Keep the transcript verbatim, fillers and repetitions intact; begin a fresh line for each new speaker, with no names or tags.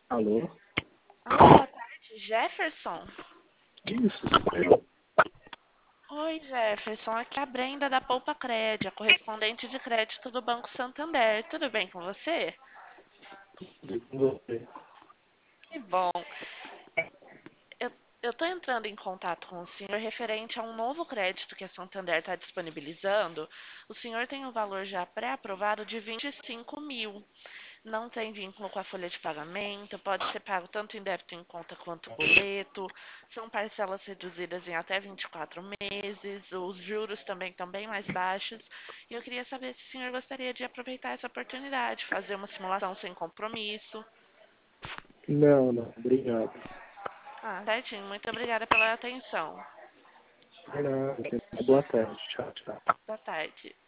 Alô?
Alô, boa tarde, Jefferson?
Isso, sou eu.
Oi, Jefferson, aqui é a Brenda da Poupa Cred, a correspondente de crédito do Banco Santander. Tudo bem com você?
Tudo com você.
Que bom. Eu eu estou entrando em contato com o senhor referente a um novo crédito que a Santander está disponibilizando. O senhor tem um valor já pré-aprovado de vinte e cinco mil. Não tem vínculo com a folha de pagamento, pode ser pago tanto em débito em conta quanto boleto. São parcelas reduzidas em até vinte e quatro meses. Os juros também estão bem mais baixos. E eu queria saber se o senhor gostaria de aproveitar essa oportunidade, fazer uma simulação sem compromisso.
Não, não, obrigado.
Ah, certinho. Muito obrigada pela atenção.
Por nada, boa tarde. Tchau, tchau.
Boa tarde.